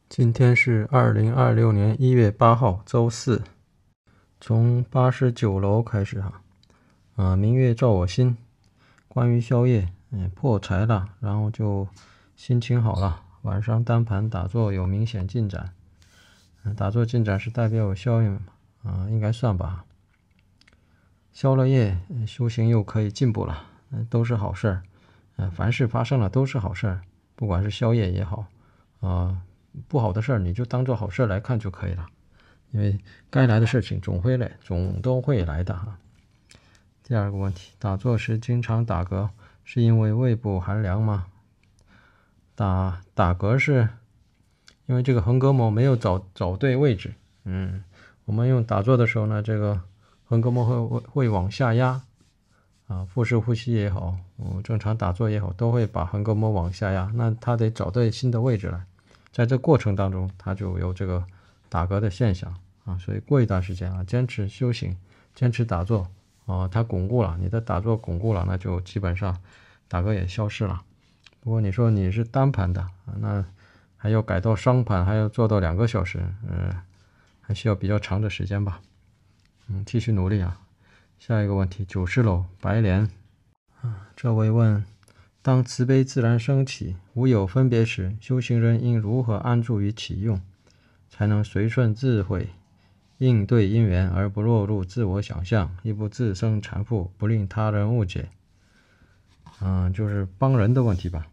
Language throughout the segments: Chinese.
今天是2026年1月8号，周四。从89楼开始明月照我心。关于宵夜，破财了，然后就心情好了。晚上单盘打坐有明显进展，打坐进展是代表有宵夜吗？应该算吧。消了业，修行又可以进步了，都是好事儿。凡事发生了都是好事儿，不管是宵夜也好，不好的事儿你就当做好事来看就可以了，因为该来的事情总都会来的第二个问题，打坐时经常打嗝，是因为胃部寒凉吗？打嗝是因为这个横膈膜没有找对位置。我们用打坐的时候呢，这个横膈膜会往下压腹式呼吸也好，正常打坐也好，都会把横膈膜往下压，那它得找对新的位置来，在这过程当中它就有这个打嗝的现象所以过一段时间坚持修行，坚持打坐它巩固了，你的打坐巩固了，那就基本上打嗝也消失了。不过你说你是单盘的那还要改到双盘，还要做到2个小时，还需要比较长的时间吧。继续努力下一个问题，90楼白莲这位问，当慈悲自然升起，无有分别时，修行人应如何安住于其用，才能随顺智慧应对因缘，而不落入自我想象，亦不自生缠缚，不令他人误解？就是帮人的问题吧。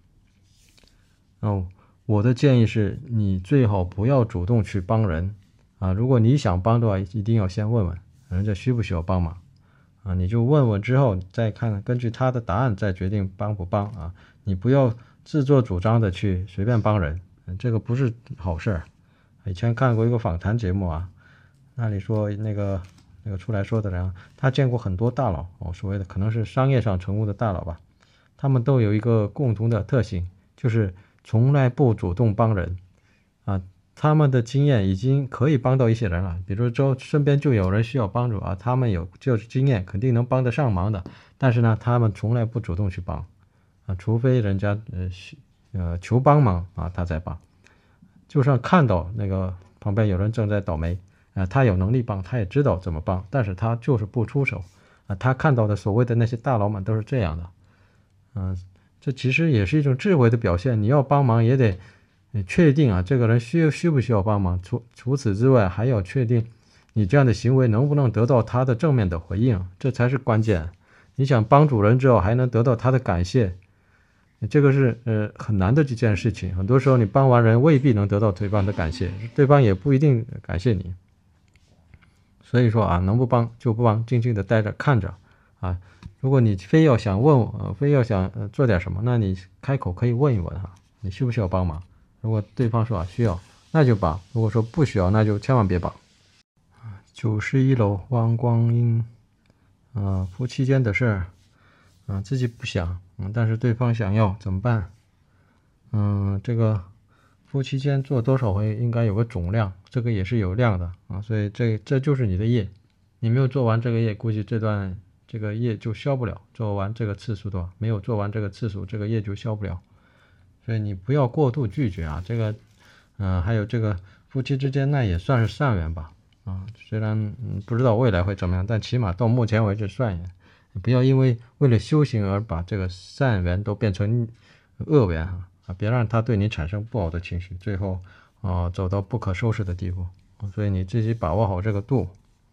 我的建议是，你最好不要主动去帮人如果你想帮的话，一定要先问问人家需不需要帮忙你就问问之后再看，根据他的答案再决定帮不帮你不要自作主张的去随便帮人，这个不是好事。以前看过一个访谈节目那里说那个出来说的人他见过很多大佬所谓的可能是商业上成功的大佬吧，他们都有一个共同的特性，就是从来不主动帮人他们的经验已经可以帮到一些人了，比如说身边就有人需要帮助他们有就是经验，肯定能帮得上忙的，但是呢他们从来不主动去帮除非人家求帮忙他才帮。就算看到那个旁边有人正在倒霉他有能力帮，他也知道怎么帮，但是他就是不出手他看到的所谓的那些大佬们都是这样的这其实也是一种智慧的表现，你要帮忙也得确定这个人需不需要帮忙，除此之外还要确定你这样的行为能不能得到他的正面的回应，这才是关键。你想帮助人之后还能得到他的感谢，这个是很难的这件事情，很多时候你帮完人未必能得到对方的感谢，对方也不一定感谢你。所以说能不帮就不帮，静静的待着看着如果你非要想做点什么，那你开口可以问一问你需不需要帮忙，如果对方说需要那就帮，如果说不需要那就千万别帮。91楼汪光阴夫妻间的事儿自己不想但是对方想要怎么办？这个夫妻间做多少回应该有个总量，这个也是有量的所以这就是你的业，你没有做完这个业，估计这个业就消不了，做完这个次数的话，没有做完这个次数，这个业就消不了。所以你不要过度拒绝这个还有这个夫妻之间那也算是善缘吧虽然不知道未来会怎么样，但起码到目前为止善缘，不要因为了修行而把这个善缘都变成恶缘别让他对你产生不好的情绪，最后走到不可收拾的地步所以你自己把握好这个度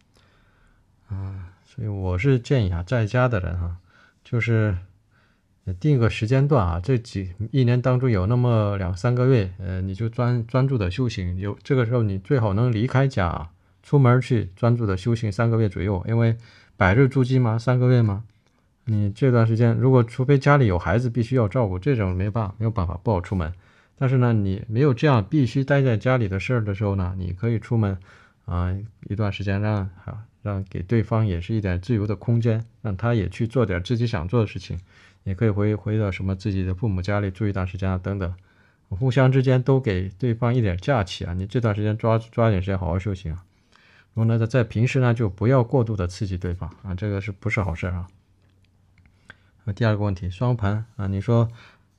所以我是建议在家的人就是定个时间段这一年当中有那么2-3个月你就专注的修行，这个时候你最好能离开家出门去专注的修行3个月左右，因为百日筑基嘛，3个月嘛，你这段时间除非家里有孩子必须要照顾，这种没有办法不好出门，但是呢你没有这样必须待在家里的事儿的时候呢，你可以出门一段时间让给对方也是一点自由的空间，让他也去做点自己想做的事情，也可以回到什么自己的父母家里住一段时间等等，互相之间都给对方一点假期你这段时间抓点时间好好修行然后呢在平时呢就不要过度的刺激对方这个是不是好事第二个问题，双盘你说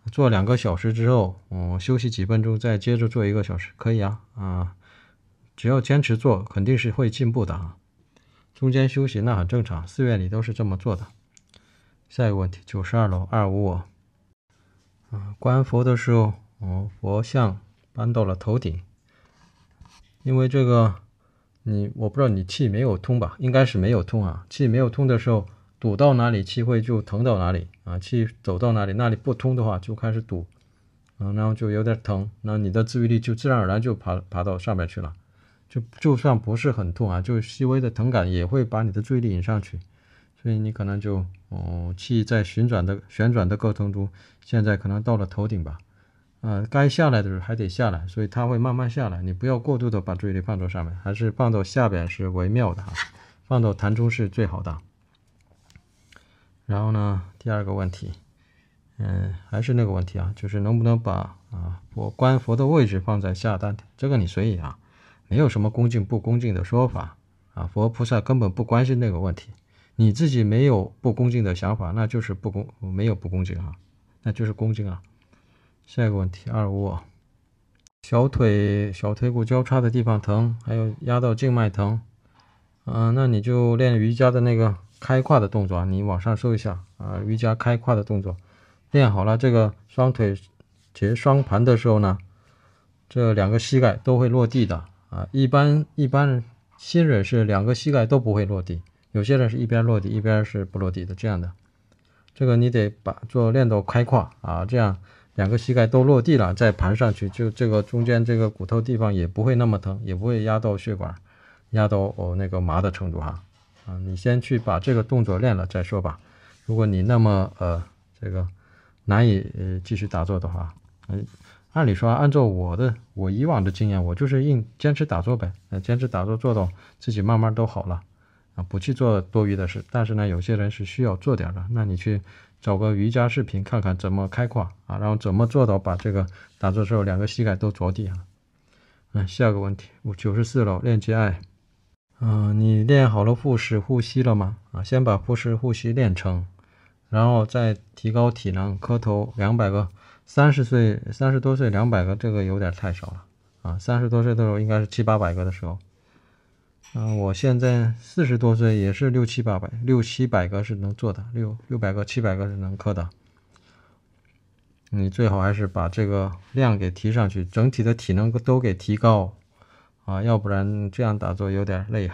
做2个小时之后，休息几分钟，再接着做1个小时，可以啊，只要坚持做，肯定是会进步的啊。中间休息那很正常，寺院里都是这么做的。下一个问题，92楼255。观佛的时候，佛像搬到了头顶，因为这个我不知道你气没有通吧，应该是没有通啊。气没有通的时候，堵到哪里气会就疼到哪里啊，气走到哪里，那里不通的话就开始堵，然后就有点疼，那你的自愈力就自然而然就爬到上面去了。就算不是很痛啊，就细微的疼感也会把你的注意力引上去，所以你可能就气在旋转的过程中，现在可能到了头顶吧，该下来的时候还得下来，所以它会慢慢下来，你不要过度的把注意力放到上面，还是放到下边是为妙的放到坛中是最好的。然后呢，第二个问题，还是那个问题啊，就是能不能把观佛的位置放在下丹田，这个你随意啊，没有什么恭敬不恭敬的说法啊，佛菩萨根本不关心那个问题，你自己没有不恭敬的想法，那就是没有不恭敬啊，那就是恭敬啊。下一个问题255，小腿骨交叉的地方疼，还有压到静脉疼，那你就练瑜伽的那个开胯的动作，你网上搜一下瑜伽开胯的动作，练好了这个双腿结双盘的时候呢，这2个膝盖都会落地的一般新人是2个膝盖都不会落地，有些人是一边落地一边是不落地的，这样的。这个你得练到开胯这样2个膝盖都落地了再盘上去，就这个中间这个骨头地方也不会那么疼，也不会压到血管，压到那个麻的程度你先去把这个动作练了再说吧。如果你那么这个难以继续打坐的话，按理说按照我以往的经验，我就是坚持打坐呗，坚持打坐做到自己慢慢都好了不去做多余的事。但是呢，有些人是需要做点的，那你去找个瑜伽视频看看怎么开胯然后怎么做到把这个打坐之后2个膝盖都着地下个问题94楼练接爱。你练好了腹式呼吸了吗？先把腹式呼吸练成，然后再提高体能，磕头200个。30多岁200个，这个有点太少了30多岁的时候应该是700、800个的时候。我现在40多岁也是600-700个是能做的，600个700个是能磕的。你最好还是把这个量给提上去，整体的体能都给提高要不然这样打坐有点累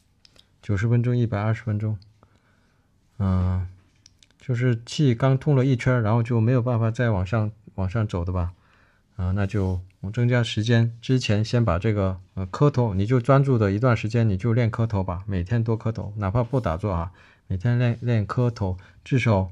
90分钟120分钟就是气刚通了一圈，然后就没有办法再往上走的吧那就增加时间，之前先把这个磕头，你就专注的一段时间，你就练磕头吧，每天多磕头，哪怕不打坐每天练磕头，至少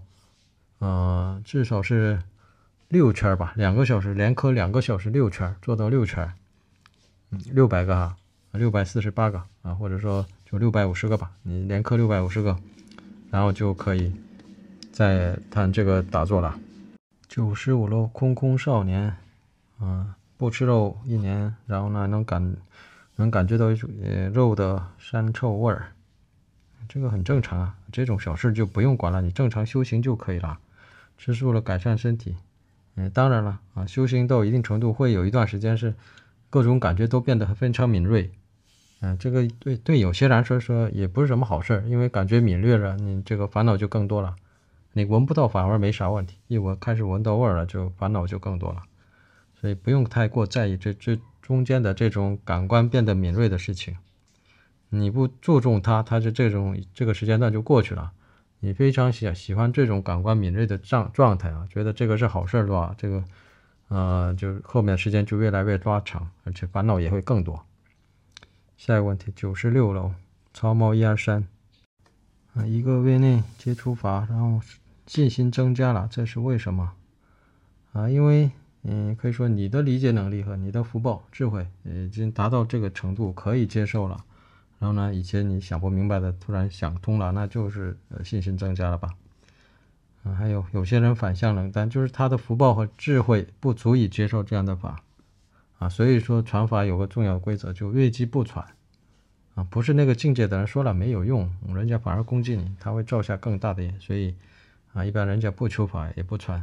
是6圈吧，2个小时连磕2个小时6圈，做到6圈，600个648个或者说就650个吧，你连磕650个，然后就可以再谈这个打坐了。95楼空少年不吃肉1年，然后呢能感觉到一种肉的膻臭味儿，这个很正常这种小事就不用管了，你正常修行就可以了，吃素了改善身体。当然了修行到一定程度会有一段时间是各种感觉都变得非常敏锐这个对有些人说也不是什么好事，因为感觉敏锐了，你这个烦恼就更多了。你闻不到反而没啥问题，开始闻到味儿了，就烦恼就更多了。所以不用太过在意这中间的这种感官变得敏锐的事情，你不注重它就这个时间段就过去了。你非常喜欢这种感官敏锐的状态觉得这个是好事的话，这个就后面时间就越来越拉长，而且烦恼也会更多。下一个问题96楼曹毛1231个月内接触法，然后信心增加了，这是为什么因为可以说你的理解能力和你的福报智慧已经达到这个程度，可以接受了，然后呢以前你想不明白的突然想通了，那就是信心增加了吧还有些人反向冷淡，就是他的福报和智慧不足以接受这样的法所以说传法有个重要的规则，就越机不传不是那个境界的人说了没有用，人家反而攻击你，他会照下更大的业，所以一般人家不求法也不传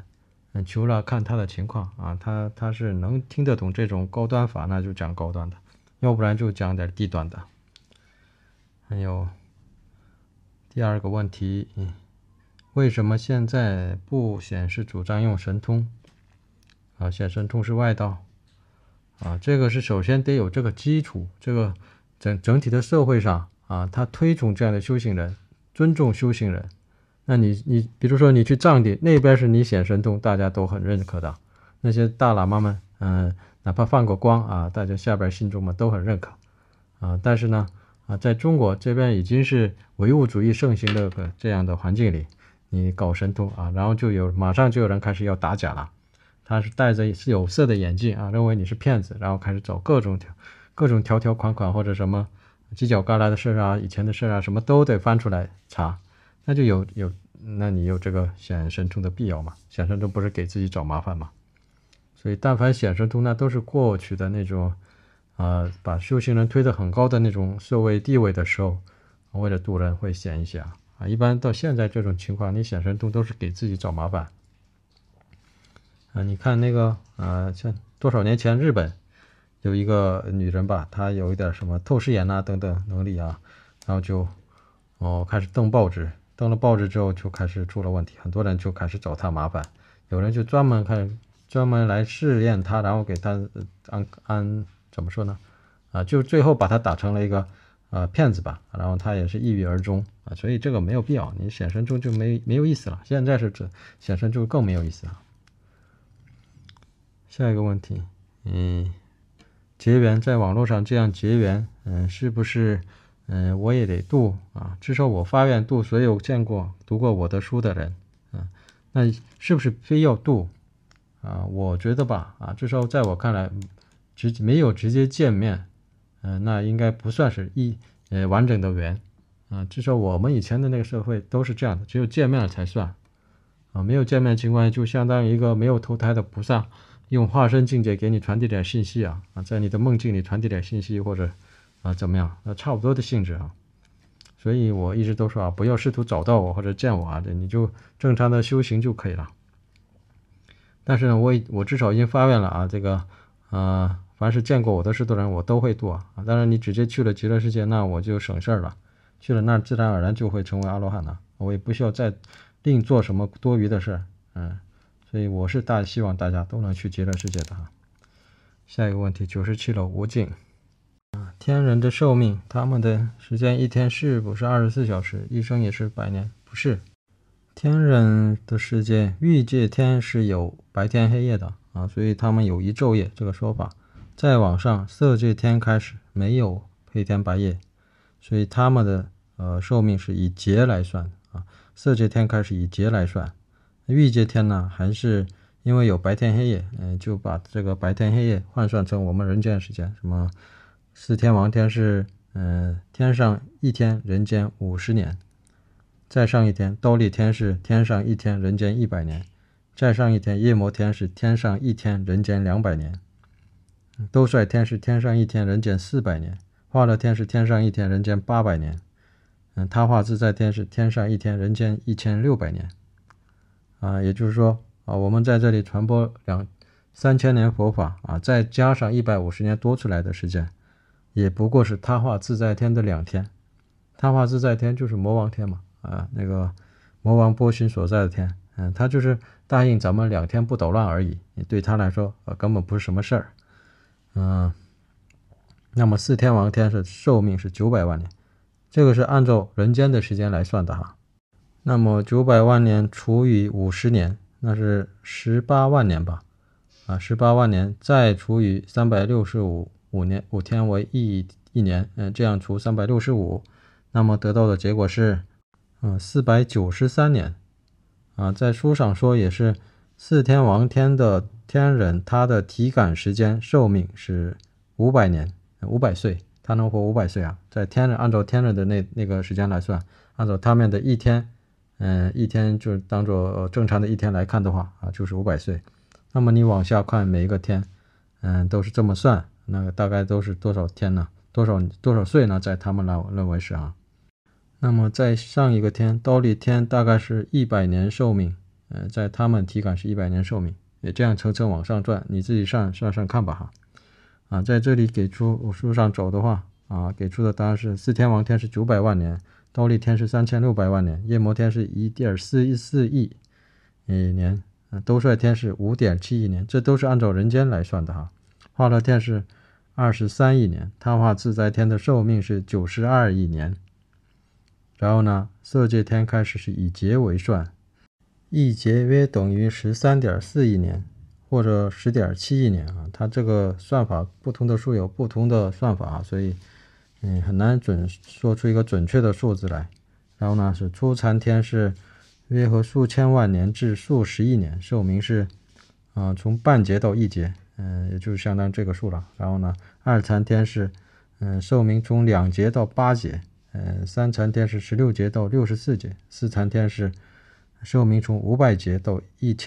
除了看他的情况啊，他是能听得懂这种高端法，那就讲高端的，要不然就讲点低端的。还有第二个问题，为什么现在不显示主张用神通啊？显神通是外道啊，这个是首先得有这个基础，这个整体的社会上啊，他推崇这样的修行人，尊重修行人。那你比如说你去藏地那边是你显神通，大家都很认可的，那些大喇嘛们，哪怕放过光啊，大家下边信众们都很认可啊。但是呢，在中国这边已经是唯物主义盛行的这样的环境里，你搞神通啊，然后马上就有人开始要打假了，他是戴着有色的眼镜啊，认为你是骗子，然后开始找各种条条款款或者什么犄角旮旯的事啊，以前的事啊，什么都得翻出来查。那就那你有这个显神通的必要吗？显神通不是给自己找麻烦吗？所以但凡显神通，那都是过去的那种把修行人推得很高的那种社会地位的时候，为了度人会显一些啊。一般到现在这种情况，你显神通都是给自己找麻烦啊。你看那个像多少年前日本有一个女人吧，她有一点什么透视眼啊等等能力啊，然后就开始登报纸，登了报纸之后就开始出了问题，很多人就开始找她麻烦，有人就专门来试验她，然后给她怎么说呢就最后把她打成了一个骗子吧，然后她也是抑郁而终啊。所以这个没有必要，你显神通就没有意思了，现在是显神通更没有意思了。下一个问题，结缘在网络上这样结缘，是不是我也得度啊？至少我发愿度所有见过读过我的书的人，那是不是非要度啊？我觉得吧，至少在我看来，没有直接见面，那应该不算是完整的缘啊。至少我们以前的那个社会都是这样的，只有见面了才算啊。没有见面的情况下，就相当于一个没有投胎的菩萨，用化身境界给你传递点信息在你的梦境里传递点信息，或者怎么样，差不多的性质所以我一直都说不要试图找到我或者见我你就正常的修行就可以了。但是呢，我至少已经发愿了这个凡是见过我的师徒人我都会度当然你直接去了极乐世界，那我就省事了，去了那自然而然就会成为阿罗汉了，我也不需要再另做什么多余的事所以我是希望大家都能去极乐世界的下一个问题，97楼无尽天人的寿命，他们的时间一天是不是24小时，一生也是100年？不是，天人的世界欲界天是有白天黑夜的所以他们有一昼夜这个说法。再往上色界天开始没有黑天白夜，所以他们的寿命是以劫来算色界天开始以劫来算。欲界天呢，还是因为有白天黑夜，就把这个白天黑夜换算成我们人间时间。什么四天王天是天上一天人间50年，再上一天忉利天是天上一天人间100年，再上一天夜摩天是天上一天人间200年，兜率天是天上一天人间400年，化乐天是天上一天人间800年，他化自在天是天上一天人间1600年也就是说我们在这里传播3000年佛法再加上150年多出来的时间，也不过是他化自在天的2天。他化自在天就是魔王天嘛那个魔王波旬所在的天，他就是答应咱们2天不捣乱而已，对他来说根本不是什么事儿那么四天王天是寿命是900万年，这个是按照人间的时间来算的那么900万年除以50年，那是18万年吧18万年再除以365年，5天为一年这样除365，那么得到的结果是493年在书上说也是四天王天的天人，他的体感时间寿命是500年500岁，他能活500岁在天人按照天人的那个时间来算，按照他们的一天就当做正常的一天来看的话就是500岁。那么你往下看每一个天都是这么算，那个大概都是多少天呢？多少岁呢？在他们认为是那么在上一个天忉利天大概是100年寿命在他们体感是100年寿命，也这样层层往上转，你自己算看吧哈。在这里给出书上走的话给出的答案是四天王天是900万年，倒立天是3600万年，夜摩天是1.44亿年，兜率天是5.7亿年，这都是按照人间来算的哈。化乐天是23亿年，他化自在天的寿命是92亿年。然后呢，色界天开始是以劫为算，一劫约等于13.4亿年或者10.7亿年它这个算法不同的书有不同的算法所以很难说出一个准确的数字来。然后呢，是初禅天是约合数千万年至数十亿年，寿命是从半劫到一劫，也就是相当于这个数了。然后呢，二禅天是寿命从2劫到8劫，三禅天是16劫到64劫，四禅天是寿命从500劫到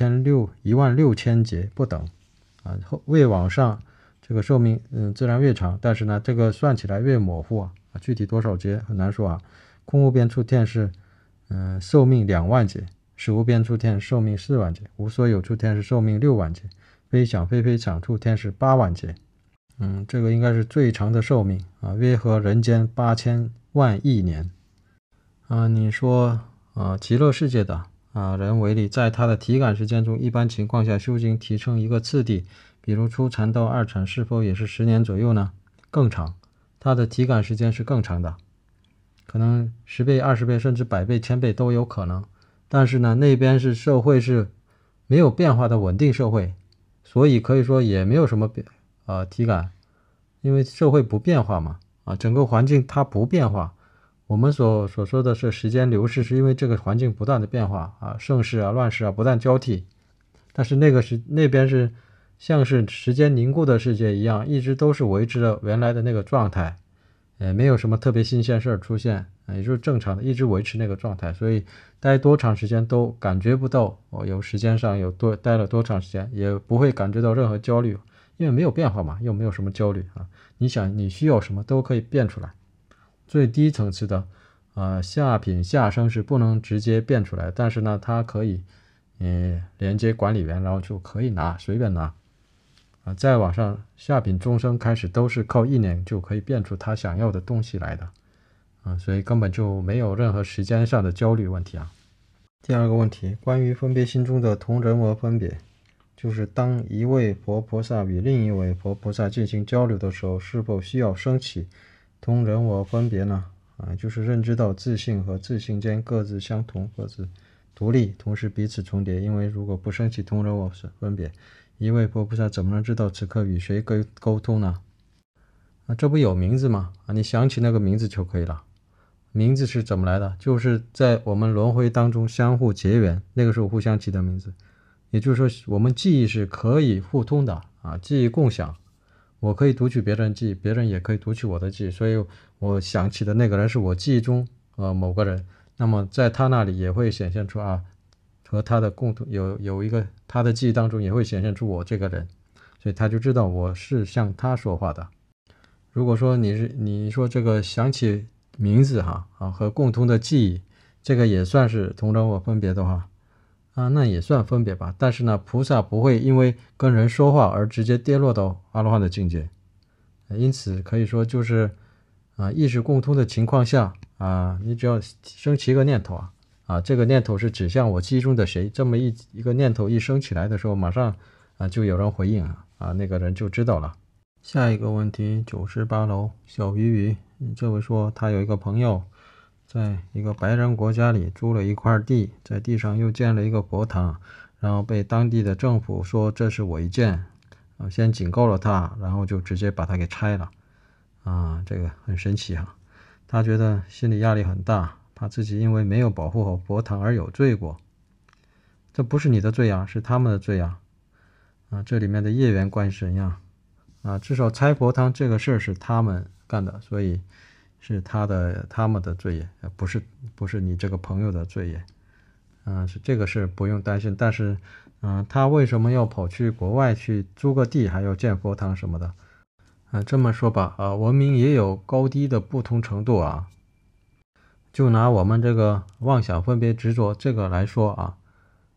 16000劫不等越往上这个寿命自然越长，但是呢这个算起来越模糊具体多少劫很难说空无边处天是寿命2万劫，实无边处天寿命4万劫，无所有处天是寿命6万劫，非想非非想处天是8万劫。这个应该是最长的寿命约合人间8000万亿年你说极乐世界的人为例，在他的体感时间中，一般情况下修行提升一个次第，比如初禅到二禅是否也是10年左右呢？更长，他的体感时间是更长的，可能10倍、20倍甚至100倍、1000倍都有可能。但是呢，那边是社会是没有变化的稳定社会，所以可以说也没有什么体感，因为社会不变化嘛整个环境它不变化。我们所说的是时间流逝，是因为这个环境不断的变化盛世乱世不断交替。但是那边是像是时间凝固的世界一样，一直都是维持着原来的那个状态，没有什么特别新鲜事出现，也就是正常的一直维持那个状态，所以待多长时间都感觉不到有时间上待了多长时间，也不会感觉到任何焦虑，因为没有变化嘛，又没有什么焦虑你想你需要什么都可以变出来。最低层次的下品下生是不能直接变出来，但是呢它可以连接管理员，然后就可以随便拿再往上下品中生开始都是靠意念就可以变出他想要的东西来的所以根本就没有任何时间上的焦虑问题第二个问题，关于分别心中的同人我分别，就是当一位佛菩萨与另一位佛菩萨进行交流的时候，是否需要升起同人我分别呢就是认知到自性和自性间各自相同，各自独立，同时彼此重叠。因为如果不升起同人我分别，一位佛菩萨怎么能知道此刻与谁沟通呢这不有名字吗你想起那个名字就可以了。名字是怎么来的？就是在我们轮回当中相互结缘，那个时候互相起的名字。也就是说我们记忆是可以互通的记忆共享，我可以读取别人记忆，别人也可以读取我的记忆，所以我想起的那个人是我记忆中某个人，那么在他那里也会显现出和他的共同有一个他的记忆当中也会显现出我这个人，所以他就知道我是向他说话的。如果说你说这个想起名字和共同的记忆，这个也算是同人我分别的话那也算分别吧。但是呢，菩萨不会因为跟人说话而直接跌落到阿罗汉的境界，因此可以说就是意识共通的情况下你只要升起一个念头这个念头是指向我记忆中的谁，这么一个念头一升起来的时候，马上就有人回应那个人就知道了。下一个问题，98楼小鱼鱼，这位说他有一个朋友在一个白人国家里租了一块地，在地上又建了一个佛堂，然后被当地的政府说这是违建先警告了他，然后就直接把他给拆了这个很神奇他觉得心理压力很大，怕自己因为没有保护好佛堂而有罪过。这不是你的罪是他们的罪这里面的业缘关系怎样至少拆佛堂这个事儿是他们干的，所以是他们的罪业，不是你这个朋友的罪业是这个事不用担心。但是他为什么要跑去国外去租个地还要建佛堂什么的这么说吧文明也有高低的不同程度就拿我们这个妄想分别执着这个来说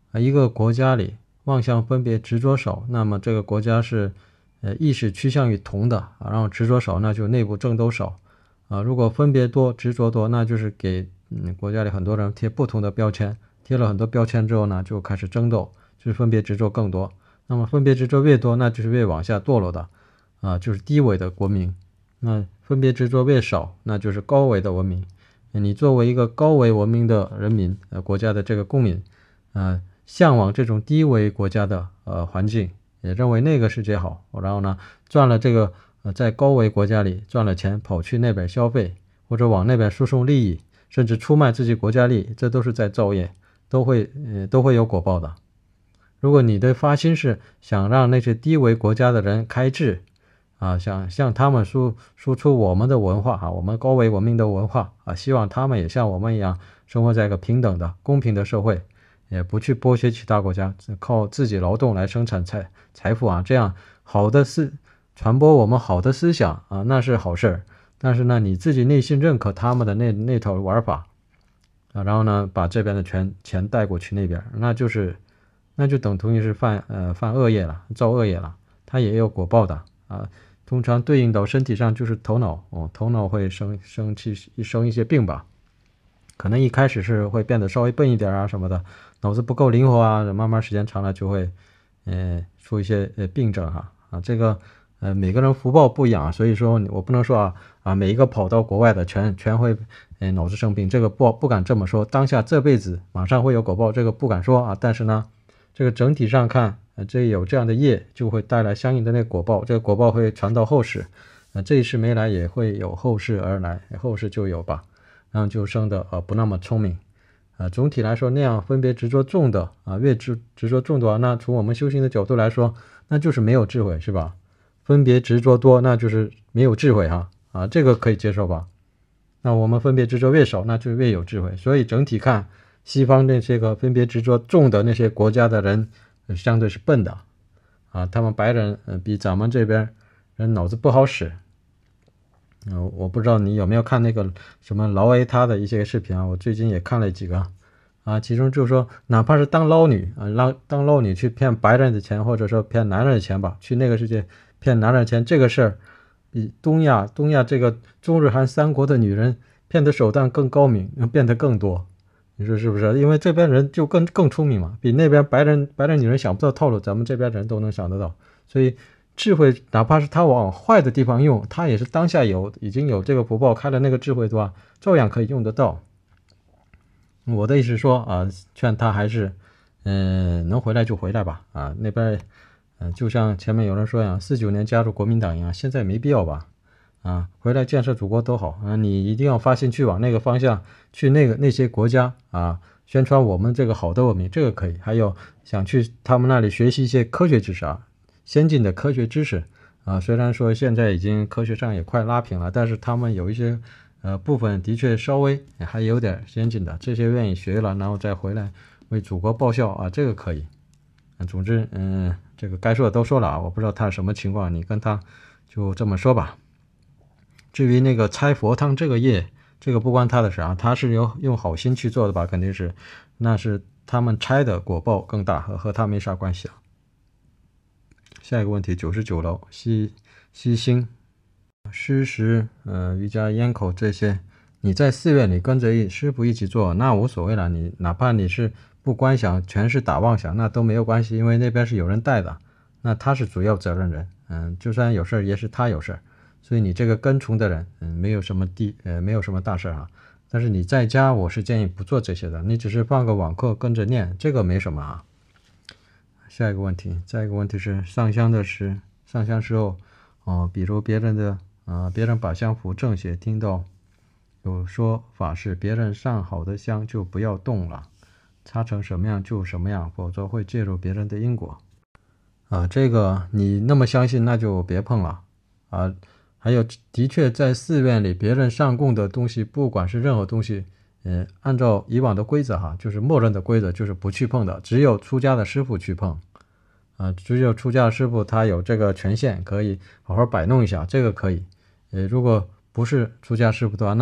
一个国家里妄想分别执着少，那么这个国家是意识趋向于同的然后执着少，那就内部争斗少如果分别多执着多，那就是给国家里很多人贴不同的标签，贴了很多标签之后呢，就开始争斗，就是分别执着更多。那么分别执着越多，那就是越往下堕落的就是低维的国民。那分别执着越少，那就是高维的文明。你作为一个高维文明的人民国家的这个公民向往这种低维国家的环境，也认为那个世界好，然后呢赚了这个在高维国家里赚了钱，跑去那边消费，或者往那边输送利益，甚至出卖自己国家利益，这都是在造业，都会有果报的。如果你的发心是想让那些低维国家的人开智想向他们输出我们的文化我们高维文明的文化希望他们也像我们一样生活在一个平等的公平的社会，也不去剥削其他国家，靠自己劳动来生产财富这样好的传播我们好的思想那是好事。但是呢，你自己内心认可他们的那套玩法然后呢把这边的钱带过去那边，那就等同于是犯恶业了，造恶业了，它也有果报的通常对应到身体上就是头脑头脑会生一些病吧，可能一开始是会变得稍微笨一点什么的，脑子不够灵活慢慢时间长了就会出一些病症这个每个人福报不一样所以说我不能说每一个跑到国外的全会脑子生病，这个不敢这么说。当下这辈子马上会有果报，这个不敢说但是呢这个整体上看这有这样的业就会带来相应的那个果报，这个果报会传到后世这一世没来也会有后世而来，后世就有吧，然后就生的不那么聪明总体来说那样分别执着重的越执着重的话，那从我们修行的角度来说那就是没有智慧是吧？分别执着多那就是没有智慧这个可以接受吧？那我们分别执着越少，那就越有智慧。所以整体看西方那些个分别执着重的那些国家的人相对是笨的他们白人比咱们这边人脑子不好使我不知道你有没有看那个什么劳 A 他的一些视频我最近也看了几个其中就是说哪怕是当捞女当捞女去骗白人的钱，或者说骗男人的钱吧，去那个世界骗男人的钱，这个事儿比东亚这个中日韩三国的女人骗的手段更高明，变得更多，你说是不是？因为这边人就更聪明嘛，比那边白人女人想不到套路，咱们这边人都能想得到。所以智慧哪怕是他往坏的地方用，他也是当下已经有这个福报开了那个智慧的话，照样可以用得到。我的意思是说劝他还是能回来就回来吧那边就像前面有人说49年加入国民党一样，现在没必要吧回来建设祖国都好你一定要发心去往那个方向去那些国家宣传我们这个好的文明，这个可以。还有想去他们那里学习一些科学知识先进的科学知识虽然说现在已经科学上也快拉平了，但是他们有一些部分的确稍微还有点先进的，这些愿意学了然后再回来为祖国报效这个可以总之这个该说的都说了我不知道他什么情况，你跟他就这么说吧。至于那个拆佛堂这个业，这个不关他的事他是用好心去做的吧，肯定是那是他们拆的果报更大，和他没啥关系下一个问题99楼西星施食瑜伽烟口这些，你在寺院里跟着师父一起做那无所谓了，你哪怕你是不观想全是打妄想那都没有关系，因为那边是有人带的，那他是主要责任人就算有事也是他有事，所以你这个跟从的人没有什么大事但是你在家我是建议不做这些的，你只是放个网课跟着念，这个没什么下一个问题是上香时候比如别人把香符正写，听到有说法是别人上好的香就不要动了，擦成什么样就什么样，否则会介入别人的因果这个你那么相信那就别碰了还有的确在寺院里别人上供的东西，不管是任何东西按照以往的规则就是默认的规则就是不去碰的，只有出家的师父去碰只有出家的师父他有这个权限可以好好摆弄一下，这个可以如果不是出家师父的话，那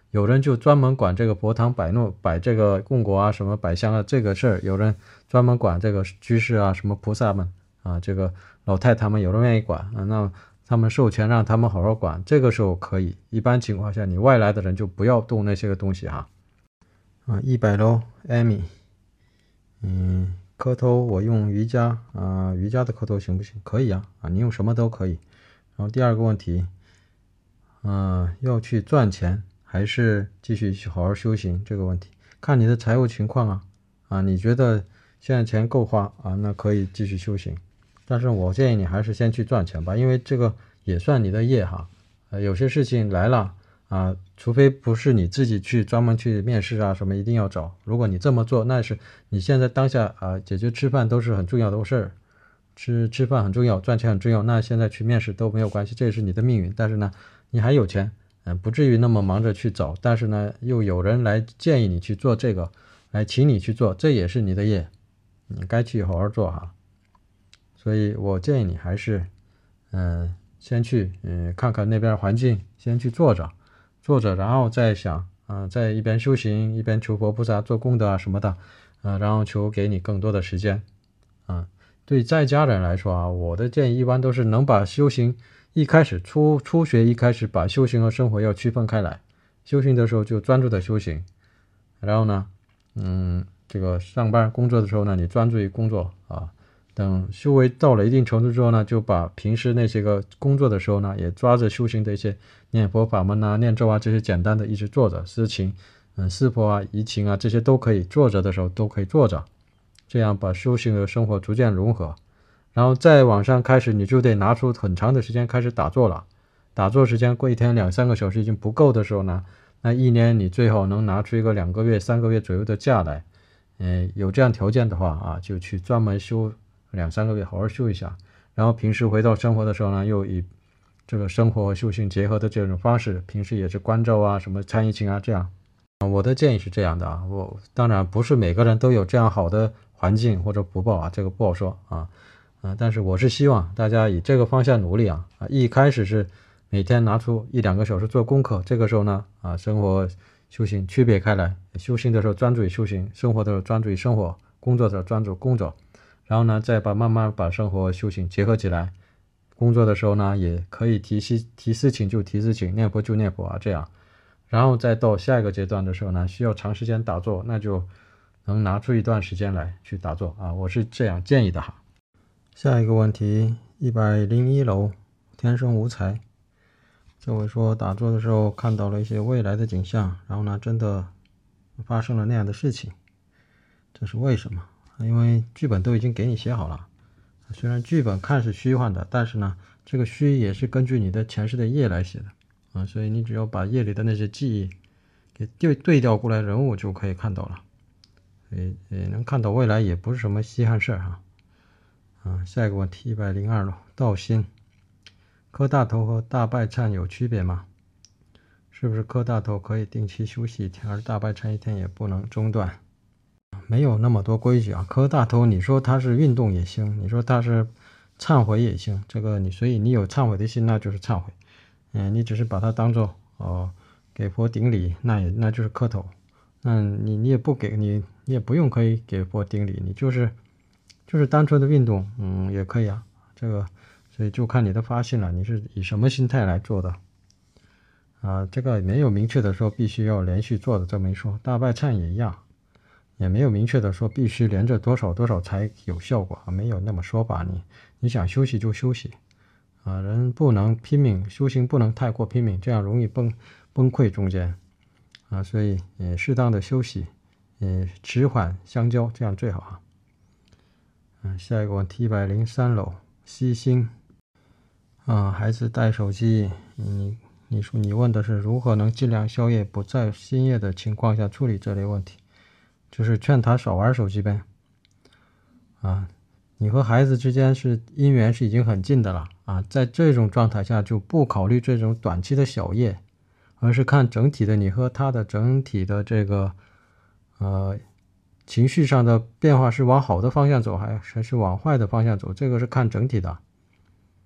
有人就专门管这个泊堂摆弄摆这个供果啊，什么摆香啊这个事儿，有人专门管这个居士啊，什么菩萨们啊，这个老太太们有人愿意管啊，那他们授权让他们好好管，这个时候可以。一般情况下，你外来的人就不要动那些个东西哈。100楼 Amy， 磕头我用瑜伽瑜伽的磕头行不行？可以啊，你用什么都可以。然后第二个问题，要去赚钱还是继续好好修行这个问题，看你的财务情况你觉得现在钱够花那可以继续修行。但是我建议你还是先去赚钱吧，因为这个也算你的业哈。有些事情来了除非不是你自己去专门去面试什么一定要找，如果你这么做，那是你现在当下解决吃饭都是很重要的事儿，吃饭很重要，赚钱很重要，那现在去面试都没有关系，这也是你的命运。但是呢，你还有钱，不至于那么忙着去找，但是呢，又有人来建议你去做这个，来请你去做，这也是你的业，你该去好好做哈。所以我建议你还是先去看看那边环境，先去坐着，然后再想在一边修行一边求佛菩萨做功德什么的然后求给你更多的时间对在家人来说我的建议一般都是能把修行一开始初学一开始把修行和生活要区分开来，修行的时候就专注的修行，然后呢这个上班工作的时候呢，你专注于工作等修为到了一定程度之后呢，就把平时那些个工作的时候呢，也抓着修行的一些念佛法门念咒这些简单的一直做着，思情四婆怡情这些都可以，坐着的时候都可以坐着，这样把修行和生活逐渐融合。然后再往上开始，你就得拿出很长的时间开始打坐了，打坐时间过一天2-3个小时已经不够的时候呢，那一年你最好能拿出一个2个月3个月左右的假来有这样条件的话就去专门修2-3个月好好修一下，然后平时回到生活的时候呢，又以这个生活和修行结合的这种方式，平时也是关照什么参议情这样我的建议是这样的我当然不是每个人都有这样好的环境或者福报这个不好说但是我是希望大家以这个方向努力一开始是每天拿出1-2个小时做功课，这个时候呢生活修行区别开来，修行的时候专注于修行，生活的时候专注于生活，工作的时候专注工作，然后呢再慢慢把生活修行结合起来，工作的时候呢也可以提思情就提思情，念佛就念佛这样，然后再到下一个阶段的时候呢，需要长时间打坐，那就能拿出一段时间来去打坐我是这样建议的哈。下一个问题101楼天生无才，这位说打坐的时候看到了一些未来的景象，然后呢真的发生了那样的事情，这是为什么？因为剧本都已经给你写好了，虽然剧本看是虚幻的，但是呢这个虚也是根据你的前世的业来写的所以你只要把业里的那些记忆给对调过来人物就可以看到了，所以能看到未来也不是什么稀罕事下一个问题102楼道心，磕大头和大拜忏有区别吗？是不是磕大头可以定期休息1天，而大拜忏1天也不能中断？没有那么多规矩磕大头你说它是运动也行，你说它是忏悔也行，这个所以你有忏悔的心那就是忏悔你只是把它当做给佛顶礼，那就是磕头，那你也不给你也不用可以给佛顶礼，你就是单纯的运动也可以这个所以就看你的发心了，你是以什么心态来做的这个没有明确的说必须要连续做的这么一说，大拜忏也一样，也没有明确的说必须连着多少才有效果没有那么说法，你想休息就休息人不能拼命修行，不能太过拼命，这样容易崩溃中间所以适当的休息迟缓相交，这样最好下一个问题103楼西星孩子带手机，你说你问的是如何能尽量消业不在新业的情况下处理这类问题，就是劝他少玩手机呗你和孩子之间是姻缘是已经很近的了在这种状态下就不考虑这种短期的小业，而是看整体的你和他的整体的这个情绪上的变化是往好的方向走还是往坏的方向走，这个是看整体的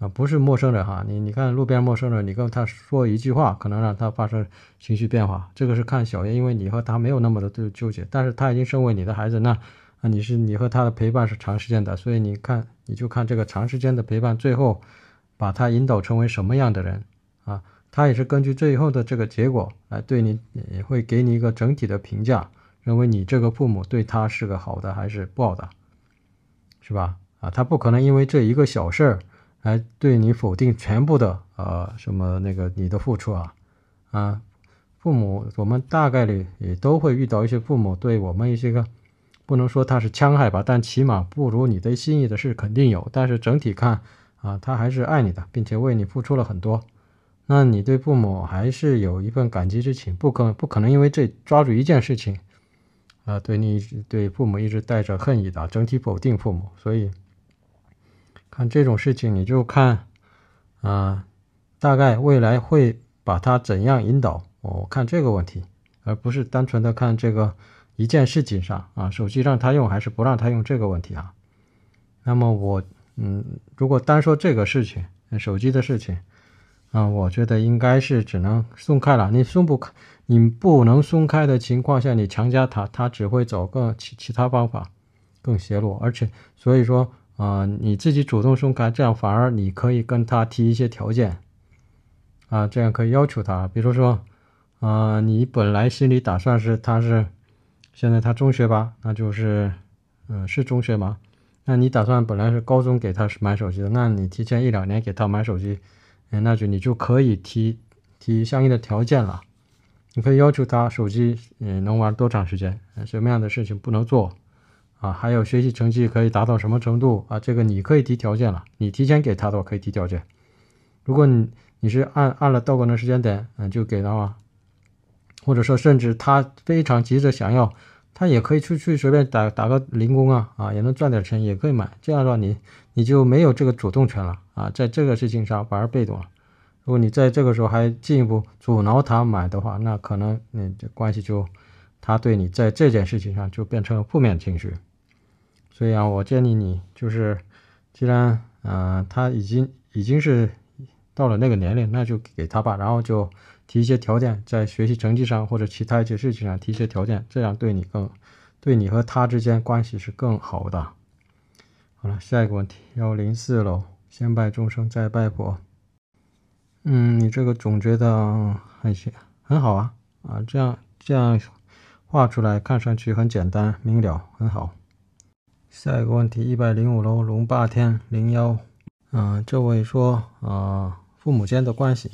不是陌生人哈，你看路边陌生人，你跟他说一句话，可能让他发生情绪变化，这个是看小爷，因为你和他没有那么的纠结，但是他已经身为你的孩子，那你和他的陪伴是长时间的，所以你就看这个长时间的陪伴，最后把他引导成为什么样的人啊？他也是根据最后的这个结果来对你，也会给你一个整体的评价，认为你这个父母对他是个好的还是不好的，是吧？他不可能因为这一个小事儿来对你否定全部的什么那个你的付出父母我们大概率也都会遇到一些父母对我们一些个不能说他是戕害吧，但起码不如你的心意的事肯定有，但是整体看他还是爱你的，并且为你付出了很多，那你对父母还是有一份感激之情，不可能因为这抓住一件事情对父母一直带着恨意的，整体否定父母。所以看这种事情你就看大概未来会把他怎样引导，我看这个问题，而不是单纯的看这个一件事情上手机让他用还是不让他用这个问题那么我如果单说这个事情，手机的事情我觉得应该是只能松开了，你不能松开的情况下，你强加他只会走其他方法更邪路，而且所以说你自己主动松开，这样反而你可以跟他提一些条件这样可以要求他，比如说你本来心里打算是现在他中学吧，那就是是中学吗？那你打算本来是高中给他买手机的，那你提前1-2年给他买手机，那你就可以提相应的条件了。你可以要求他手机能玩多长时间，什么样的事情不能做还有学习成绩可以达到什么程度这个你可以提条件了，你提前给他的话可以提条件。如果你是按了到个那时间点就给他或者说甚至他非常急着想要，他也可以出去随便打个零工也能赚点钱，也可以买，这样的话你就没有这个主动权了在这个事情上反而被动了。如果你在这个时候还进一步阻挠他买的话，那可能这关系他对你在这件事情上就变成了负面情绪。所以我建议你就是既然他已经是到了那个年龄，那就给他吧，然后就提一些条件，在学习成绩上或者其他一些事情上提一些条件，这样对你和他之间关系是更好的。好了，下一个问题104楼，先拜众生再拜佛。你这个总觉得很好这样画出来看上去很简单明了，很好。下一个问题105楼，龙霸天01。这位说父母间的关系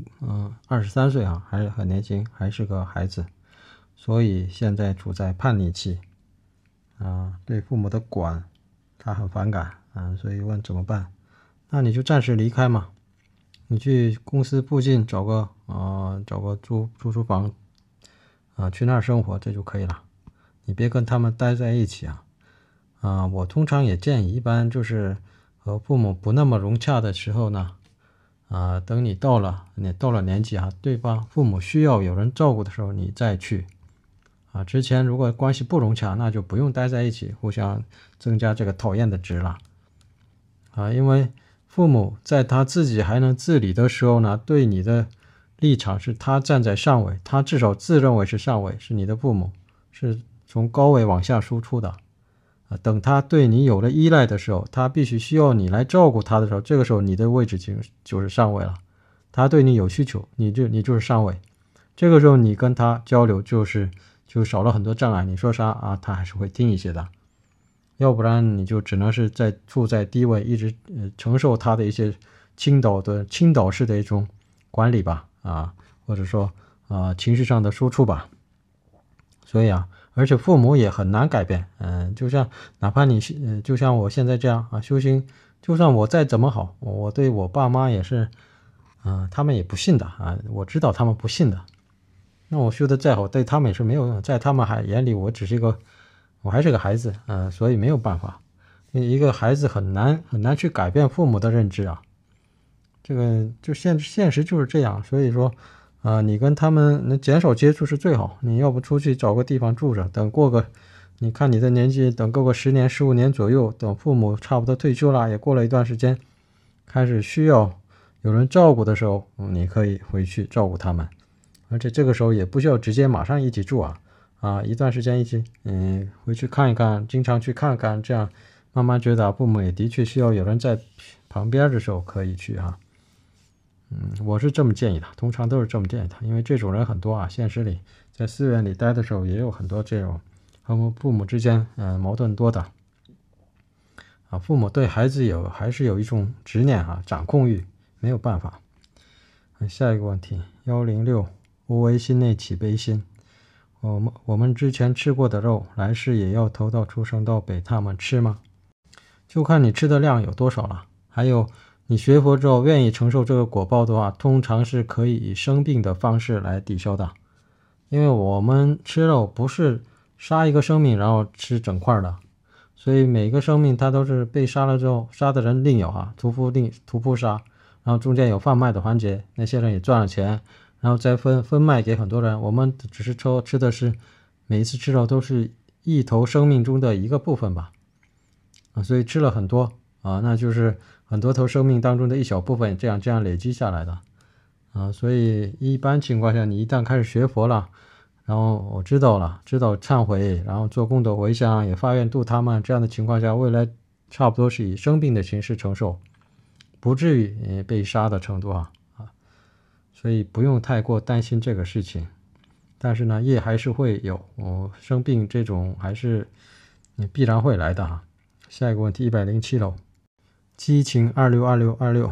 23岁还是很年轻，还是个孩子，所以现在处在叛逆期对父母的管他很反感所以问怎么办。那你就暂时离开嘛，你去公司附近找个住宿房去那儿生活，这就可以了，你别跟他们待在一起我通常也建议，一般就是和父母不那么融洽的时候呢等你到了年纪对方父母需要有人照顾的时候，你再去之前如果关系不融洽，那就不用待在一起，互相增加这个讨厌的值了因为父母在他自己还能自理的时候呢，对你的立场是他站在上位，他至少自认为是上位，是你的父母，是从高位往下输出的等他对你有了依赖的时候，他必须需要你来照顾他的时候，这个时候你的位置就是上位了，他对你有需求，你就是上位，这个时候你跟他交流就少了很多障碍，你说啥他还是会听一些的，要不然你就只能是处在低位，一直承受他的一些倾倒式的一种管理吧或者说情绪上的输出吧。所以而且父母也很难改变就像哪怕你就像我现在这样修行，就算我再怎么好，我对我爸妈也是他们也不信的我知道他们不信的，那我修的再好对他们也是没有用，在他们眼里我还是个孩子所以没有办法，一个孩子很难去改变父母的认知这个就现实就是这样。所以说你跟他们能减少接触是最好，你要不出去找个地方住着，等你看你的年纪，等过个10年15年左右，等父母差不多退休了，也过了一段时间开始需要有人照顾的时候，你可以回去照顾他们，而且这个时候也不需要直接马上一起住一段时间一起回去看一看，经常去看看，这样慢慢觉得父母也的确需要有人在旁边的时候可以去我是这么建议的，通常都是这么建议的，因为这种人很多现实里在寺院里待的时候也有很多这种和父母之间矛盾多的父母对孩子还是有一种执念掌控欲，没有办法。下一个问题106，无为心内起悲心。我们之前吃过的肉，来世也要投到畜生道给他们吃吗？就看你吃的量有多少了。还有你学佛之后愿意承受这个果报的话，通常是可以以生病的方式来抵消的。因为我们吃肉不是杀一个生命然后吃整块的，所以每个生命它都是被杀了之后，杀的人另有屠夫杀，然后中间有贩卖的环节，那些人也赚了钱，然后再分卖给很多人。我们只是吃的是每一次吃肉都是一头生命中的一个部分吧所以吃了很多那就是很多头生命当中的一小部分，这样累积下来的所以一般情况下，你一旦开始学佛了，然后我知道忏悔，然后做功德回向，也发愿度他们，这样的情况下，未来差不多是以生病的形式承受，不至于被杀的程度所以不用太过担心这个事情。但是呢，业还是会有生病这种还是必然会来的下一个问题107楼，激情262626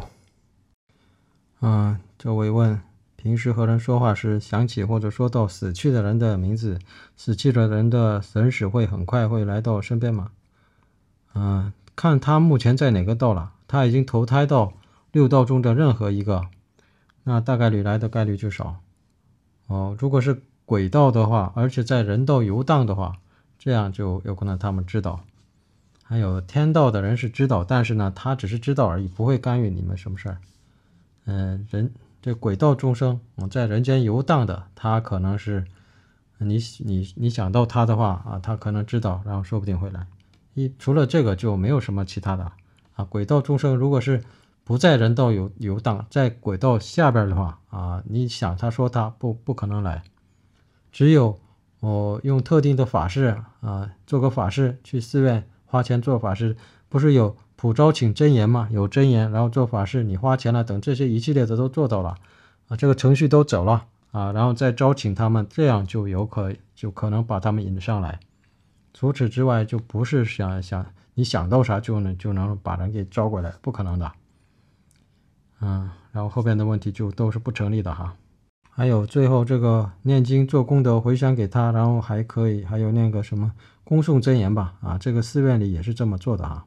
这位问，平时和人说话时想起或者说到死去的人的名字，死去的人的神识会很快会来到身边吗？看他目前在哪个道了，他已经投胎到6道中的任何一个，那大概率来的概率就少如果是鬼道的话，而且在人道游荡的话，这样就有可能他们知道。还有天道的人是知道，但是呢他只是知道而已，不会干预你们什么事儿这鬼道众生在人间游荡的，他可能是你想到他的话他可能知道，然后说不定会来。除了这个就没有什么其他的鬼道众生如果是不在人道游荡，在鬼道下边的话你想他说他不可能来。只有用特定的法事做个法事，去寺院花钱做法事，不是有普招请真言吗？有真言，然后做法事，你花钱了，等这些一系列的都做到了这个程序都走了然后再招请他们，这样就可能把他们引上来。除此之外，就不是你想到啥就能把人给招过来，不可能的然后后边的问题就都是不成立的还有最后这个念经做功德回向给他，然后还有那个什么恭诵真言吧这个寺院里也是这么做的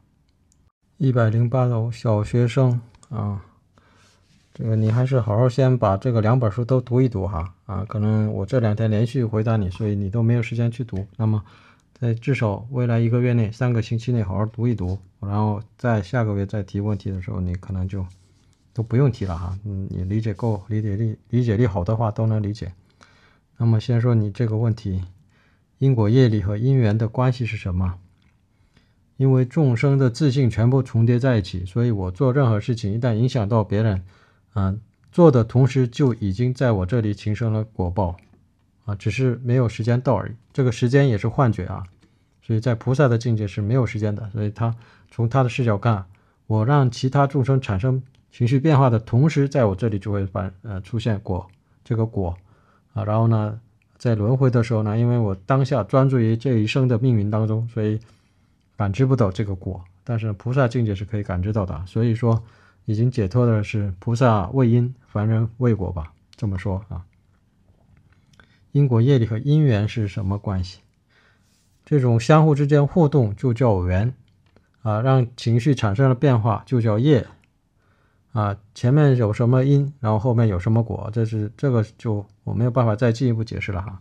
108楼，小学生这个你还是好好先把这个2本书都读一读可能我这2天连续回答你，所以你都没有时间去读。那么在至少未来1个月内3个星期内好好读一读，然后在下个月再提问题的时候，你可能就都不用提了你理解力好的话都能理解。那么先说你这个问题，因果业力和因缘的关系是什么？因为众生的自性全部重叠在一起，所以我做任何事情一旦影响到别人做的同时就已经在我这里形成了果报只是没有时间到而已。这个时间也是幻觉所以在菩萨的境界是没有时间的。所以从他的视角看，我让其他众生产生情绪变化的同时，在我这里就会出现这个果然后呢在轮回的时候呢，因为我当下专注于这一生的命运当中，所以感知不到这个果。但是菩萨境界是可以感知到的，所以说已经解脱的是菩萨为因，凡人为果吧，这么说因果业力和因缘是什么关系？这种相互之间互动就叫缘让情绪产生了变化就叫业前面有什么因，然后后面有什么果，这个就我没有办法再进一步解释了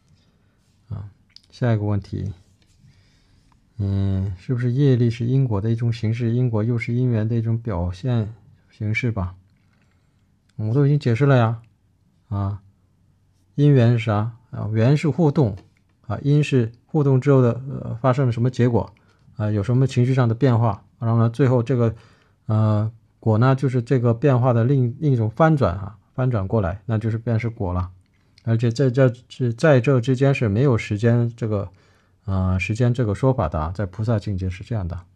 下一个问题，是不是业力是因果的一种形式，因果又是因缘的一种表现形式吧？我都已经解释了呀因缘是啥缘是互动因是互动之后的发生了什么结果有什么情绪上的变化，然后呢最后这个果呢就是这个变化的另一种翻转啊，翻转过来，那就是便是果了。而且在这之间是没有时间这个时间这个说法的啊，在菩萨境界是这样的。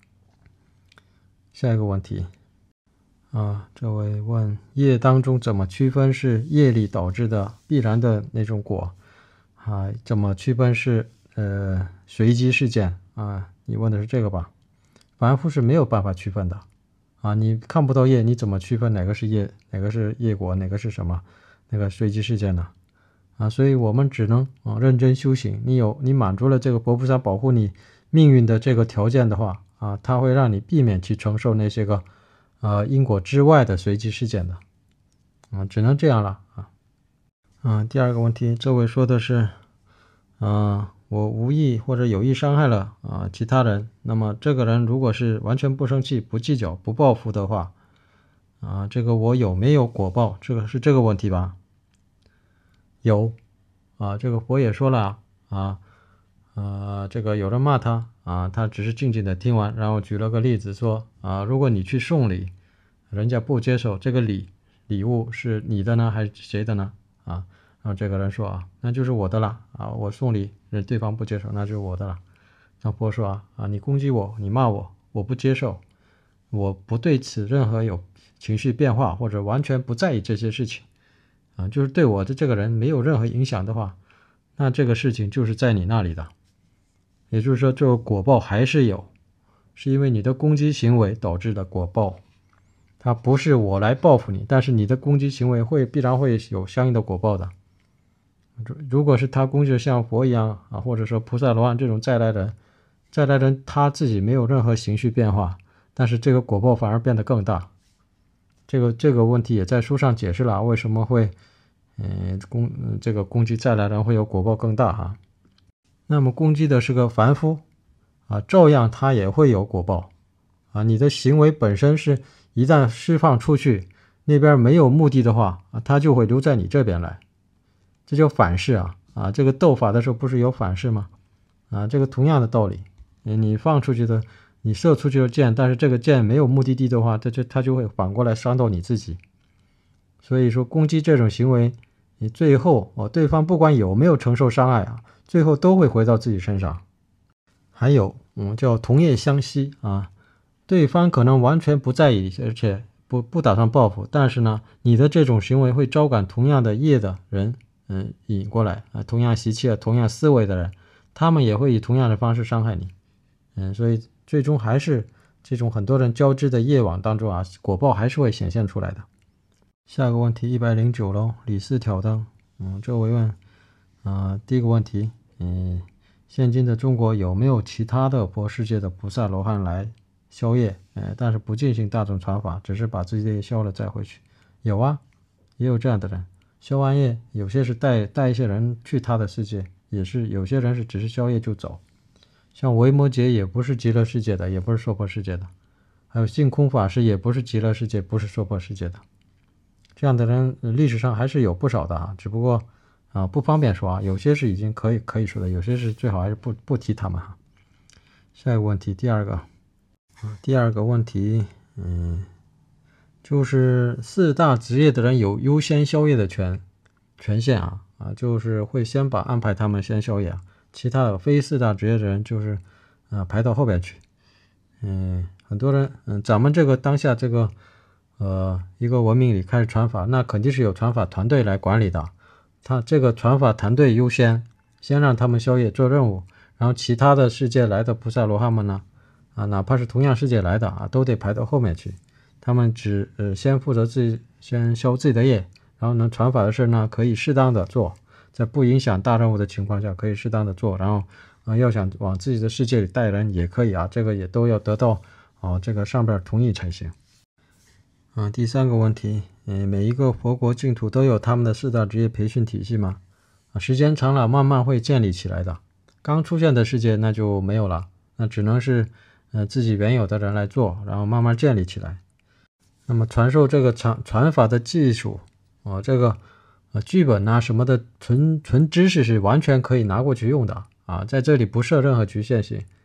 下一个问题这位问业当中怎么区分是业力导致的必然的那种果怎么区分是随机事件你问的是这个吧？凡夫是没有办法区分的你看不到业，你怎么区分哪个是业，哪个是业果，哪个是什么那个随机事件呢？所以我们只能认真修行。你满足了这个佛菩萨保护你命运的这个条件的话它会让你避免去承受那些个因果之外的随机事件的只能这样了第二个问题，这位说的是我无意或者有意伤害了其他人，那么这个人如果是完全不生气、不计较、不报复的话这个我有没有果报？这个是这个问题吧？有这个佛也说了这个有人骂他他只是静静的听完，然后举了个例子说如果你去送礼，人家不接受，这个礼物是你的呢还是谁的呢然后这个人说那就是我的了我送礼对方不接受，那就是我的了。让佛说你攻击我，你骂我，我不接受，我不对此任何有情绪变化，或者完全不在意这些事情就是对我的这个人没有任何影响的话，那这个事情就是在你那里的。也就是说这个果报还是有，是因为你的攻击行为导致的果报，它不是我来报复你，但是你的攻击行为必然会有相应的果报的。如果是他攻击像佛一样或者说菩萨罗汉这种再来人他自己没有任何情绪变化，但是这个果报反而变得更大。这个问题也在书上解释了为什么会这个攻击再来人会有果报更大那么攻击的是个凡夫照样他也会有果报你的行为本身是一旦释放出去，那边没有目的的话他就会留在你这边来，这叫反噬这个斗法的时候不是有反噬吗这个同样的道理，你放出去的，你射出去的箭，但是这个箭没有目的地的话，它就会反过来伤到你自己。所以说攻击这种行为，你最后对方不管有没有承受伤害最后都会回到自己身上。还有叫同业相吸对方可能完全不在意，而且不打算报复，但是呢你的这种行为会招感同样的业的人引过来同样习气同样思维的人，他们也会以同样的方式伤害你所以最终还是这种很多人交织的业网当中果报还是会显现出来的。下个问题109咯，李四挑灯这位问第一个问题现今的中国有没有其他的佛世界的菩萨罗汉来消业但是不进行大众传法，只是把自己的业消了再回去？有也有这样的人，消完业有些是带一些人去他的世界，也是有些人是只是消业就走。像维摩诘也不是极乐世界的，也不是娑婆世界的，还有性空法师也不是极乐世界，不是娑婆世界的。这样的人历史上还是有不少的只不过不方便说有些是已经可以说的，有些是最好还是不提他们下一个问题，第二个问题就是四大职业的人有优先消业的权限就是会先安排他们先消业其他的非四大职业的人就是排到后边去很多人咱们这个当下这个一个文明里开始传法，那肯定是有传法团队来管理的，他这个传法团队优先先让他们消业做任务，然后其他的世界来的菩萨罗汉们呢哪怕是同样世界来的都得排到后面去，他们只先负责先消自己的业，然后呢传法的事呢可以适当的做，在不影响大任务的情况下可以适当的做，然后要想往自己的世界里带人也可以这个也都要得到这个上边同意才行第三个问题每一个佛国净土都有他们的四大职业培训体系吗时间长了慢慢会建立起来的，刚出现的世界那就没有了，那只能是自己原有的人来做，然后慢慢建立起来。那么传授这个传法的技术这个剧本什么的纯知识是完全可以拿过去用的在这里不设任何局限性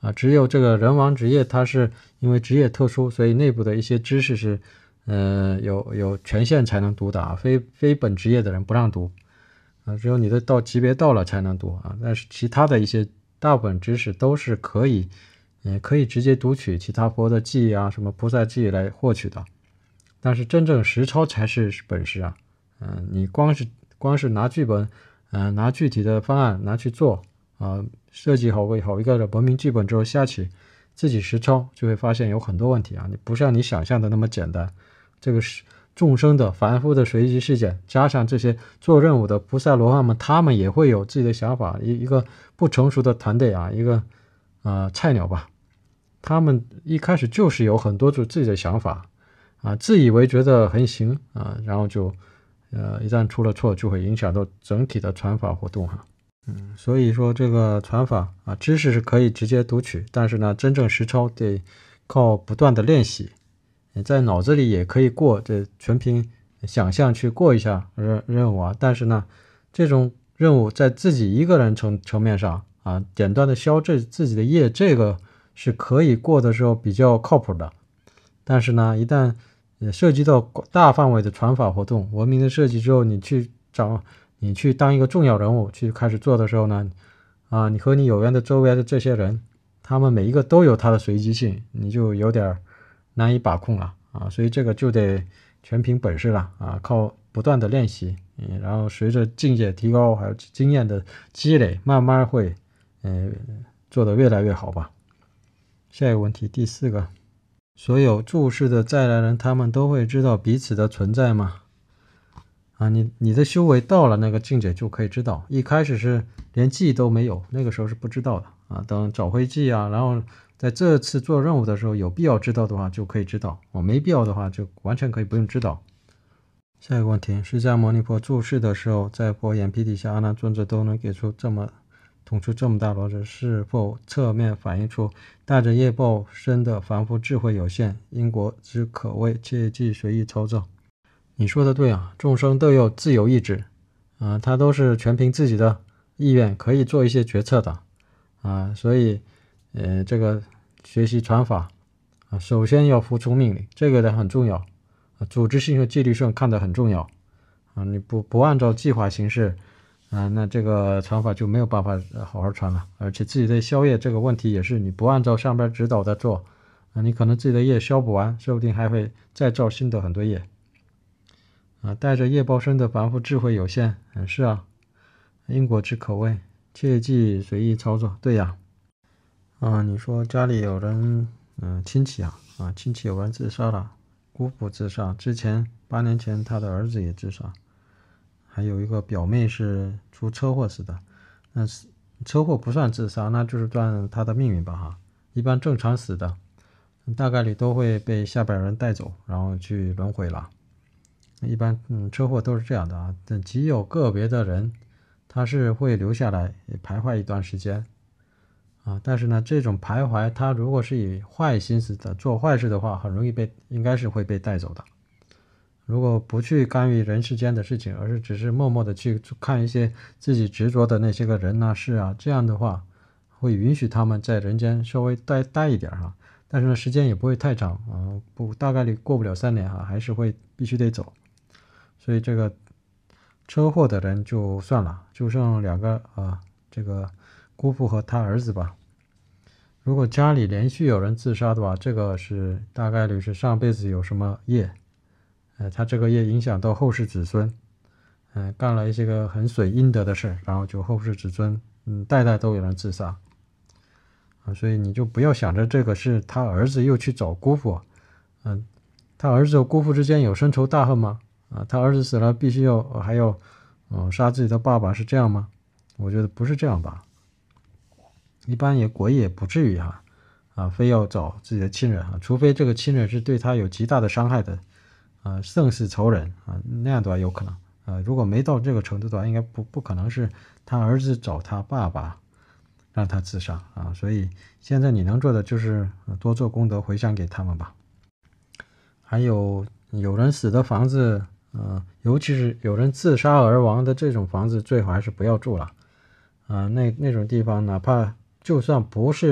只有这个人王职业，它是因为职业特殊，所以内部的一些知识是有权限才能读的非本职业的人不让读只有你的级别到了才能读但是其他的一些大部分知识都是可以直接读取其他佛的记忆什么菩萨记忆来获取的。但是真正实操才是本事你光是拿剧本拿具体的方案拿去做设计好一个文明剧本之后下去自己实操，就会发现有很多问题你不像你想象的那么简单。这个是众生的凡夫的随机事件，加上这些做任务的菩萨罗汉们，他们也会有自己的想法。一个不成熟的团队一个菜鸟吧，他们一开始就是有很多自己的想法自以为觉得很行然后就一旦出了错，就会影响到整体的传法活动所以说这个传法知识是可以直接读取，但是呢，真正实操得靠不断的练习。在脑子里也可以过，这全凭想象去过一下任务但是呢，这种任务在自己一个人层面上简单的消自己的业，这个是可以过的时候比较靠谱的。但是呢，一旦涉及到大范围的传法活动，文明的设计之后，你去当一个重要人物去开始做的时候呢你和你有缘的周围的这些人，他们每一个都有他的随机性，你就有点难以把控了所以这个就得全凭本事了靠不断的练习然后随着境界提高还有经验的积累，慢慢会做得越来越好吧。下一个问题，第4个，所有注释的再来人，他们都会知道彼此的存在吗？你的修为到了那个境界就可以知道，一开始是连记都没有，那个时候是不知道的等找回记然后在这次做任务的时候有必要知道的话就可以知道没必要的话就完全可以不用知道。下一个问题，释迦牟尼佛注释的时候，在佛眼皮底下阿难尊者都能捅出这么大螺丝，是否侧面反映出带着业报身的凡夫智慧有限，因果之可畏，切忌随意操作？你说的对众生都有自由意志他都是全凭自己的意愿可以做一些决策的所以这个学习传法首先要服从命令，这个的很重要组织性和纪律性看得很重要你不按照计划行事那这个传法就没有办法好好传了。而且自己的消业这个问题也是，你不按照上边指导的做你可能自己的业消不完，说不定还会再造新的很多业带着业报身的凡夫智慧有限是因果之可畏，切忌随意操作。对你说家里有人亲戚亲戚有人自杀了，姑父自杀，之前8年前他的儿子也自杀，还有一个表妹是出车祸死的。那车祸不算自杀，那就是断他的命运吧一般正常死的大概率都会被下边人带走，然后去轮回了。一般车祸都是这样的但极有个别的人他是会留下来徘徊一段时间但是呢，这种徘徊他如果是以坏心思的做坏事的话，很容易应该是会被带走的。如果不去干预人世间的事情，而是只是默默的去看一些自己执着的那些个人事这样的话会允许他们在人间稍微待一点但是呢，时间也不会太长大概率过不了3年还是必须得走。所以这个车祸的人就算了，就剩2个这个姑父和他儿子吧。如果家里连续有人自杀的话，这个是大概率是上辈子有什么业他这个业影响到后世子孙干了一些个很损阴德的事，然后就后世子孙代代都有人自杀所以你就不要想着这个是他儿子又去找姑父他儿子和姑父之间有深仇大恨吗他儿子死了必须还要杀自己的爸爸，是这样吗？我觉得不是这样吧。一般国也不至于非要找自己的亲人除非这个亲人是对他有极大的伤害的生死仇人那样的话有可能如果没到这个程度的话，应该不可能是他儿子找他爸爸让他自杀所以现在你能做的就是多做功德回向给他们吧。还有人死的房子尤其是有人自杀而亡的这种房子，最好还是不要住了那种地方，哪怕就算不是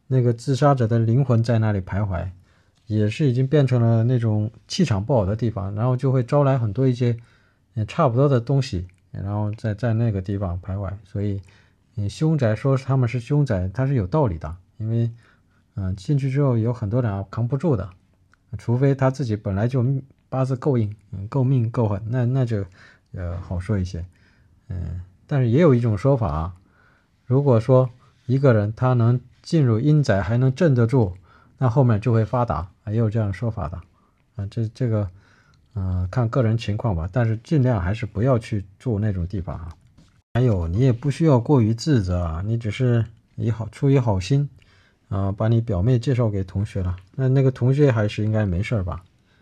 那个自杀者的灵魂在那里徘徊，也是已经变成了那种气场不好的地方，然后就会招来很多一些差不多的东西，然后在那个地方徘徊。所以凶宅说他们是凶宅，它是有道理的，因为进去之后有很多人扛不住的，除非他自己本来就八字够硬，够命够狠，那就好说一些。但是也有一种说法啊，如果说一个人他能进入阴宅还能镇得住，那后面就会发达，也有这样说法的。这个看个人情况吧，但是尽量还是不要去住那种地方啊。还有你也不需要过于自责啊，你只是出于好心把你表妹介绍给同学了，那个同学还是应该没事吧。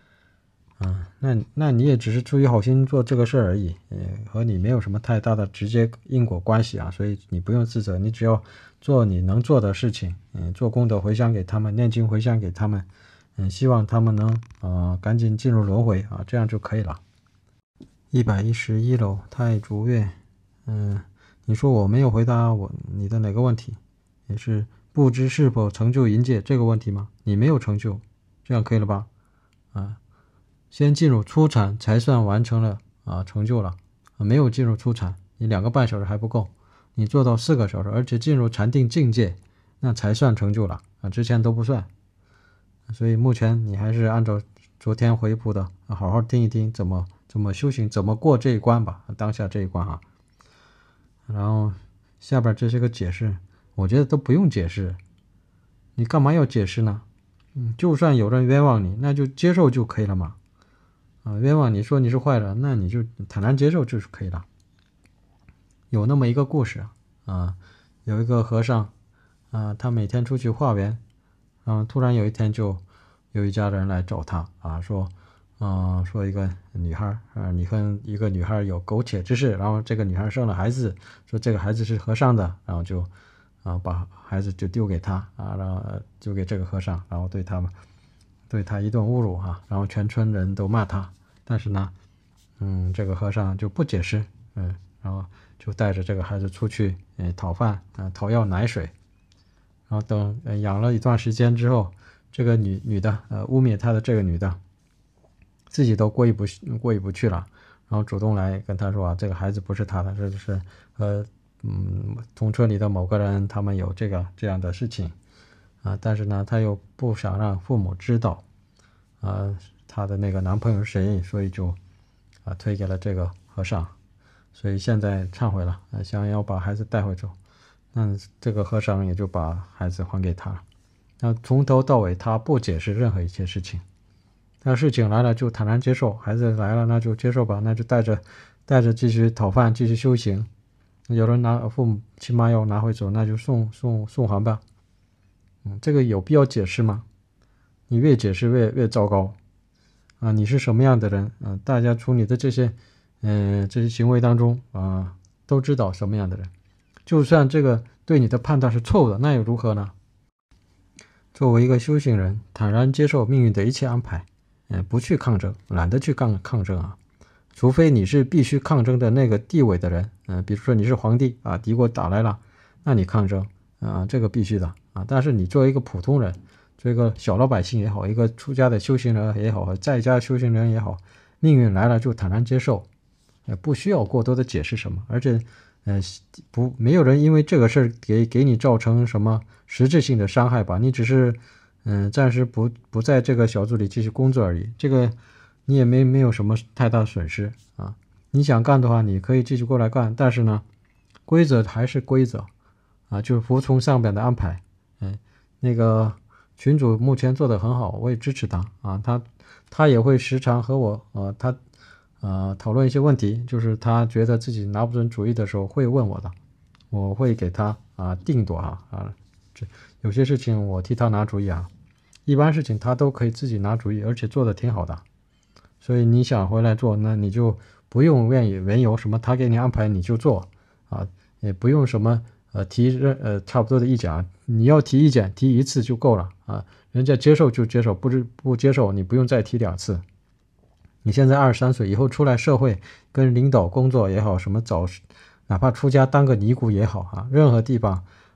那你也只是出于好心做这个事儿而已，和你没有什么太大的直接因果关系啊，所以你不用自责，你只要做你能做的事情，做功德回向给他们，念经回向给他们，希望他们能赶紧进入轮回啊，这样就可以了。111楼太竹院，你说我没有回答你的哪个问题？也是不知是否成就阴界这个问题吗？你没有成就，这样可以了吧？先进入初禅才算完成了成就了，没有进入初禅，你2个半小时还不够，你做到4个小时，而且进入禅定境界，那才算成就了之前都不算。所以目前你还是按照昨天回复的好好听一听怎么修行，怎么过这一关吧，当下这一关啊。然后下边这些个解释，我觉得都不用解释，你干嘛要解释呢？就算有人冤枉你，那就接受就可以了嘛。冤枉你说你是坏人，那你就坦然接受就是可以了。有那么一个故事有一个和尚他每天出去化缘，突然有一天就有一家人来找他说一个女孩你和一个女孩有苟且之事，然后这个女孩生了孩子，说这个孩子是和尚的，然后就把孩子就丢给他然后丢给这个和尚，然后对他一顿侮辱然后全村人都骂他，但是呢这个和尚就不解释，然后就带着这个孩子出去讨饭讨要奶水，然后等养了一段时间之后，这个女的污蔑他的这个女的自己都过意不去了，然后主动来跟他说这个孩子不是他的，这是同村里的某个人他们有这样的事情但是呢他又不想让父母知道他的那个男朋友是谁，所以就推给了这个和尚，所以现在忏悔了想要把孩子带回走，那这个和尚也就把孩子还给他了。那从头到尾他不解释任何一些事情，那事情来了就坦然接受，孩子来了那就接受吧，那就带着继续讨饭继续修行，有人父母亲妈要拿回走，那就送还吧。这个有必要解释吗？你越解释越糟糕你是什么样的人大家从你的这些行为当中都知道什么样的人，就算这个对你的判断是错误的，那又如何呢？作为一个修行人，坦然接受命运的一切安排不去抗争，懒得去抗争除非你是必须抗争的那个地位的人比如说你是皇帝敌国打来了，那你抗争这个必须的但是你作为一个普通人，作为一个小老百姓也好，一个出家的修行人也好，在家修行人也好，命运来了就坦然接受不需要过多的解释什么，而且没有人因为这个事儿给你造成什么实质性的伤害吧，你只是暂时不在这个小组里继续工作而已，这个你也没有什么太大的损失你想干的话你可以继续过来干，但是呢规则还是规则就是服从上边的安排那个群主目前做得很好，我也支持他他也会时常和我他讨论一些问题，就是他觉得自己拿不准主意的时候会问我的，我会给他定夺有些事情我替他拿主意一般事情他都可以自己拿主意，而且做得挺好的，所以你想回来做，那你就不用缘由什么他给你安排你就做也不用什么提差不多的意见你要提意见提1次就够了人家接受就接受，不接受你不用再提2次。你现在23岁，以后出来社会跟领导工作也好，什么哪怕出家当个尼姑也好任何地方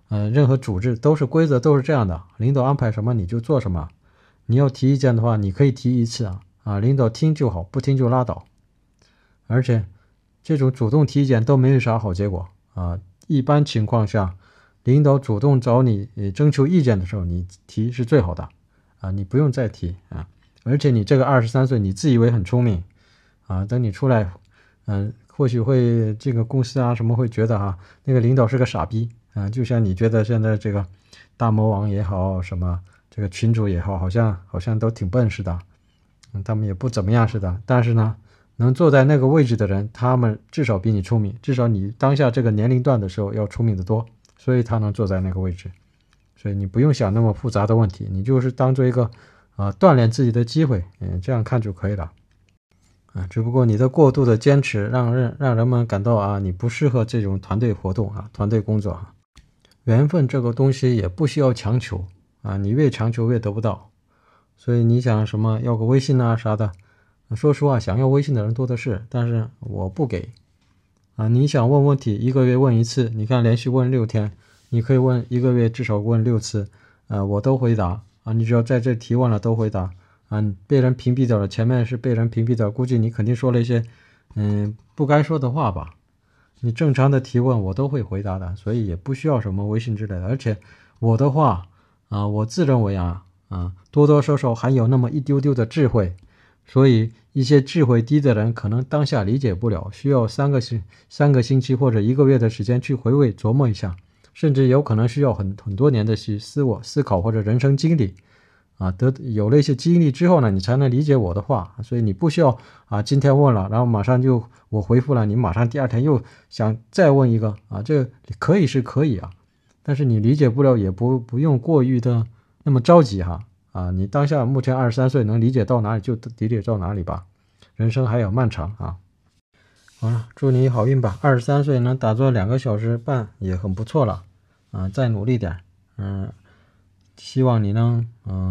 任何组织都是规则都是这样的，领导安排什么你就做什么。你要提意见的话，你可以提一次领导听就好，不听就拉倒。而且这种主动提意见都没有啥好结果一般情况下，领导主动找你征求意见的时候，你提是最好的你不用再提而且你这个23岁，你自以为很聪明等你出来，或许会这个公司什么会觉得那个领导是个傻逼就像你觉得现在这个大魔王也好，什么这个群主也好，好像都挺笨似的，他们也不怎么样似的。但是呢，能坐在那个位置的人，他们至少比你聪明，至少你当下这个年龄段的时候要聪明得多，所以他能坐在那个位置。所以你不用想那么复杂的问题，你就是当做一个锻炼自己的机会，这样看就可以了只不过你的过度的坚持让人们感到你不适合这种团队活动团队工作缘分这个东西也不需要强求你越强求越得不到。所以你想什么要个微信啥的，说实话想要微信的人多的是，但是我不给你想问问题1个月问1次，你看连续问6天，你可以问1个月至少问6次我都回答你只要在这提问了都回答被人屏蔽掉了，前面是被人屏蔽掉，估计你肯定说了一些不该说的话吧。你正常的提问我都会回答的，所以也不需要什么微信之类的。而且我的话我自认为多多少少还有那么一丢丢的智慧，所以一些智慧低的人可能当下理解不了，需要3个星期或者1个月的时间去回味琢磨一下，甚至有可能需要很多年的去思考或者人生经历有了一些经历之后呢，你才能理解我的话。所以你不需要今天问了，然后马上就我回复了，你马上第2天又想再问一个这个可以是可以但是你理解不了也不用过于的那么着急你当下目前23岁，能理解到哪里就理解到哪里吧，人生还有漫长好了，祝你好运吧。23岁能打坐2个小时半也很不错了再努力点希望你能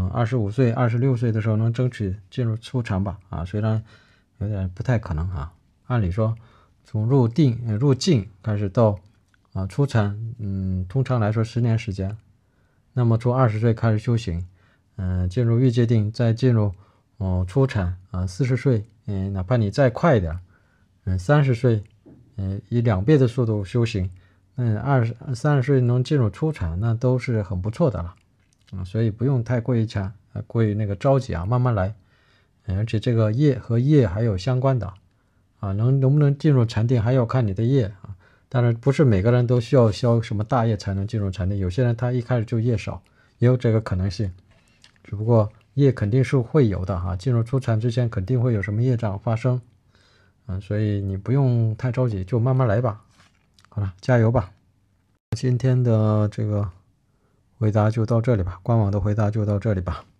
25岁26岁的时候能争取进入初禅吧虽然有点不太可能按理说从入境开始到初禅通常来说10年时间，那么从20岁开始修行进入欲界定，再进入初禅40岁哪怕你再快一点30岁以2倍的速度修行30岁能进入初禅，那都是很不错的了所以不用太过于那个着急慢慢来而且这个业和业还有相关的能不能进入禅定还要看你的业当然不是每个人都需要消什么大业才能进入禅定，有些人他一开始就业少，也有这个可能性，只不过业肯定是会有的进入初禅之前肯定会有什么业障发生所以你不用太着急，就慢慢来吧。好了，加油吧。今天的这个回答就到这里吧，官网的回答就到这里吧。